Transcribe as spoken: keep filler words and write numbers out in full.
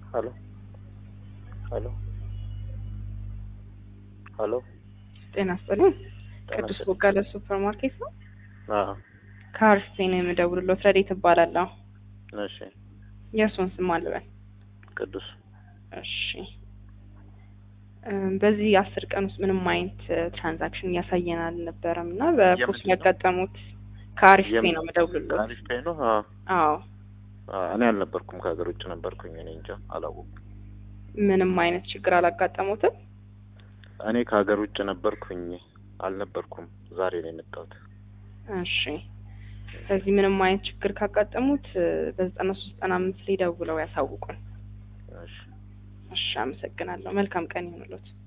Hello. Hello. Hello. ጤና ይስጥልኝ። ጤና ቅዱስ ይስጥልኝ። ቦጋለ ሱፐርማርኬት ነው። አዎ። ካርሴ ነው የምደውልልዎት። ረዴት እባላለሁ። እሺ። የእርሶን ስም አልበል። ቅዱስ። እሺ። በዚህ አስር ቀን ውስጥ ምንም አይነት ትራንዛክሽን እያሳየን አልነበረም እና በፖስት ያጋጠሙት ካርሴ ነው የምደውልልዎት። ካርሴ ነው? አዎ። አዎ። እኔ አልነበርኩም፣ ከሀገር ውጭ ነበርኩኝ። እኔ እንጃ አላወኩም። ምንም አይነት ችግር አላጋጠሙትም? እኔ ከሀገር ውጭ ነበርኩኝ፣ አልነበርኩም። ዛሬ ነው የመጣሁት። እሺ። ስለዚህ ምንም አይነት ችግር ካጋጠሙት በዘጠና ሶስት ዘጠና አምስት ላይ ደውለው ያሳውቁን። እሺ። እሺ፣ አመሰግናለሁ። መልካም ቀን ይሁንልዎት።